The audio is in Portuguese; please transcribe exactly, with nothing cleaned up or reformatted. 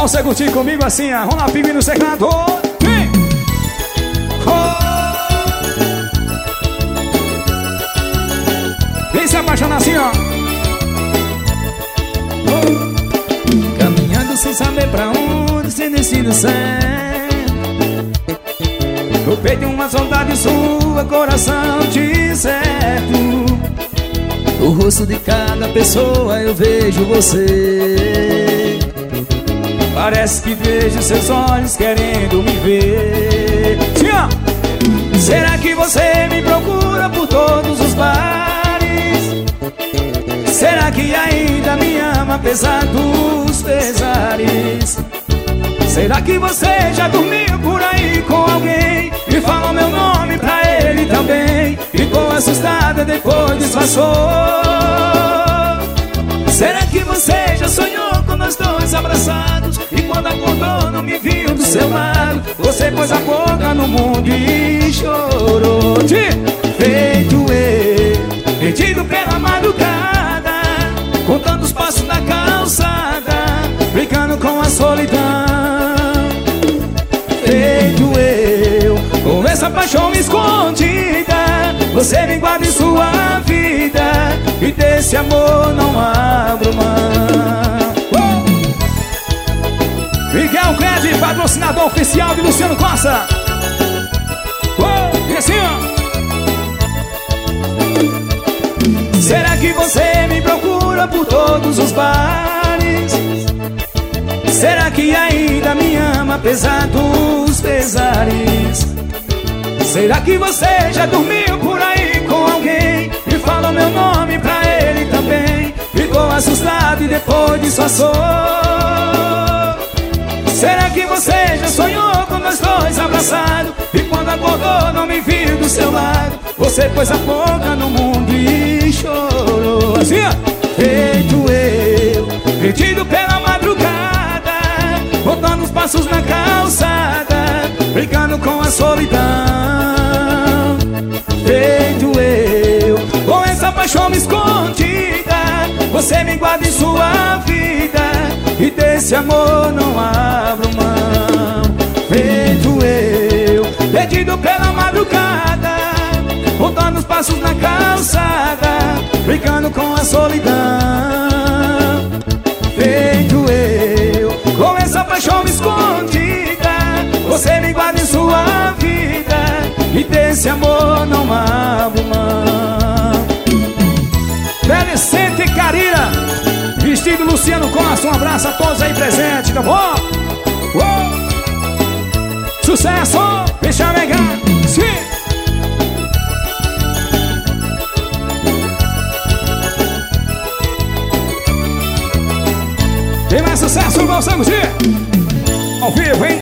Você curtir comigo assim, ó. Vamos lá, pinguim no secreto. Vem! Oh! Vem se apaixonar assim, ó. Oh! Caminhando sem saber pra onde, sem destino certo. No peito uma saudade sua, coração de certo. No rosto de cada pessoa eu vejo você. Parece que vejo seus olhos querendo me ver. Sim, ó. Será que você me procura por todos os bares? Será que ainda me ama apesar dos pesares? Será que você já dormiu por aí com alguém e falou meu nome pra ele também? Ficou assustada, depois disfarçou. Será que você já sonhou com nós dois abraçados e quando acordou não me viu do seu lado? Você pôs a boca no mundo e chorou. De feito eu, perdido pela madrugada, contando os passos da calçada, brincando com a solidão. Feito eu, com essa paixão escondida, você me guarda em sua vida e desse amor não abro mão. Oh! Miguel Crede, patrocinador oficial de Luciano Costa. Oh! E assim, ó. Será que você me procura por todos os bares? Será que ainda me ama apesar dos pesares? Será que você já dormiu por aí com alguém e falou meu nome pra ele também? Ficou assustado e depois disfarçou. Será que você já sonhou com nós dois abraçados e quando acordou não me viu do seu lado? Você pôs a boca no mundo e chorou. Assim, ó. Feito eu, perdido pela madrugada, botando os passos na calçada, brincando com a solidão. Feito eu, com essa paixão escondida, você me guarda em sua vida e desse amor não abro mão. Feito eu, perdido pela madrugada, botando os passos na calçada, brincando com a solidão. Feito eu, com essa paixão escondida, você me guarda em sua vida e desse amor não abro mão. Belicente Carira, vestido Luciano Costa, um abraço a todos aí presentes, tá bom? Uou! Sucesso, deixa legal, sim! Tem mais sucesso, vamos ao vivo, hein?